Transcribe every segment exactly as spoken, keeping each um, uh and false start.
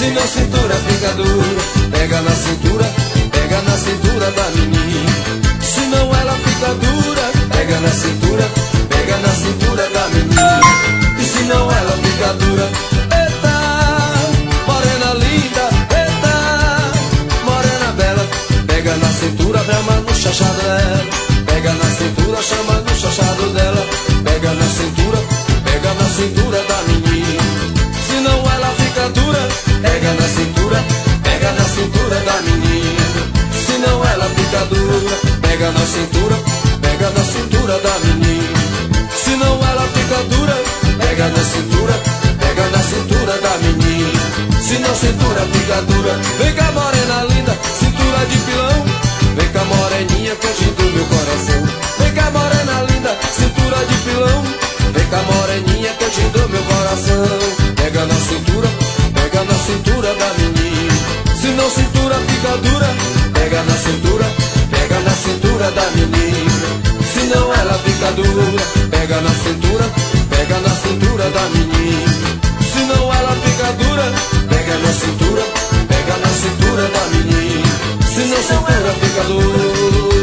Se na cintura fica dura, pega na cintura, pega na cintura da menina. Se não ela fica dura, pega na cintura, pega na cintura da menina. E se não ela fica dura, eita, morena linda, eita, morena bela. Pega na cintura, chama no chachado dela. Pega na cintura, chama no chachado dela. Pega na cintura, pega na cintura da menina. Se não ela fica dura, pega na cintura, pega na cintura da menina. Se não ela fica dura, pega na cintura, pega na cintura da menina. Se não ela fica dura, pega na cintura, pega na cintura da menina. Se não cintura fica dura, vem cá morena linda, cintura de pilão. Vem cá moreninha que eu te dou meu coração. Vem cá morena linda, cintura de pilão. Vem cá moreninha que eu te dou meu coração. Pega na cintura, pega na cintura da menina. Se não cintura fica dura, pega na cintura, pega na cintura da menina. Se não ela fica dura, pega na cintura, pega na cintura da menina. Se não ela fica dura, pega na cintura, pega na cintura da menina. Se não cintura fica dura.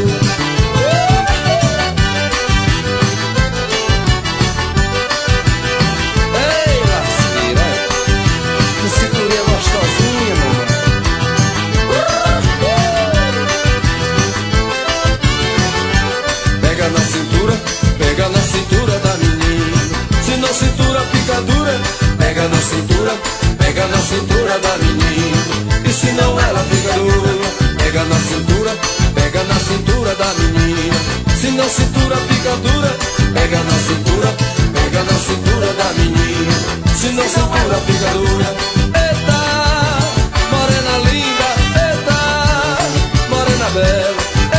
Pega na cintura, pega na cintura da menina. Se não cintura fica dura, pega na cintura, pega na cintura da menina. E se não ela fica dura, pega na cintura, pega na cintura da menina. Se não cintura fica dura, pega na cintura, pega na cintura da menina. Se não cintura fica dura, eita, morena linda, eita, morena bela.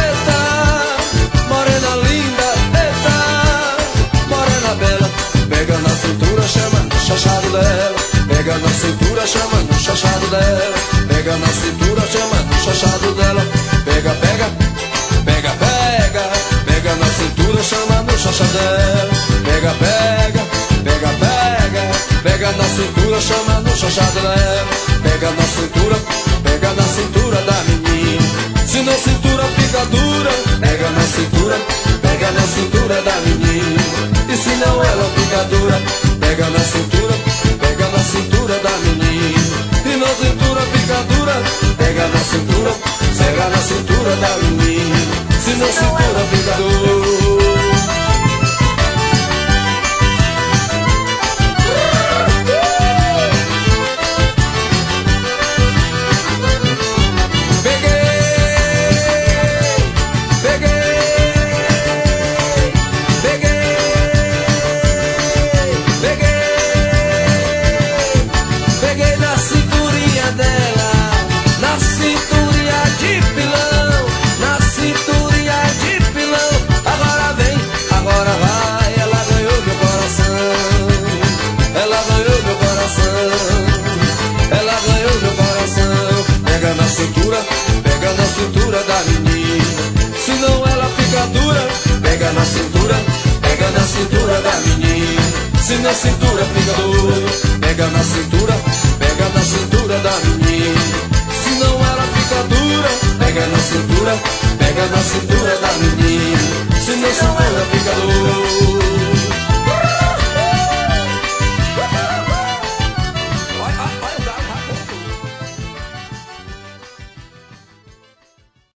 Pega na cintura, chama no chachado dela. Pega na cintura, chama no chachado dela. Pega na cintura, chama no chachado dela. Pega, pega, pega, pega. Pega na cintura, chama no chachado dela. Pega, pega, pega, pega. Pega na cintura, chama no chachado dela. Pega na cintura, pega na cintura da menina. Se na cintura fica dura, pega na cintura, pega na cintura da menina. E se não ela fica dura, pega na cintura, pega na cintura da menina. E na cintura fica dura, pega na cintura, pega na cintura da menina. Se na cintura fica dura. Pega na cintura da menina. Se não ela fica dura, pega na cintura, pega na cintura da menina. Se na cintura fica dura, pega na cintura, pega na cintura da menina. Se não ela fica dura, pega na cintura, pega na cintura da menina. Se na cintura fica dura.